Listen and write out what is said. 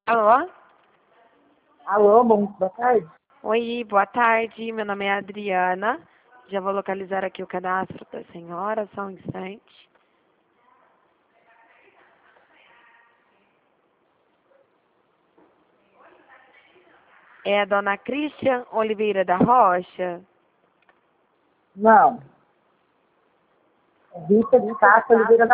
Alô? Alô, boa tarde. Oi, boa tarde. Meu nome é Adriana. Já vou localizar aqui o cadastro da senhora, só um instante. É a dona Cristian Oliveira da Rocha? Não. Rita de Castro Oliveira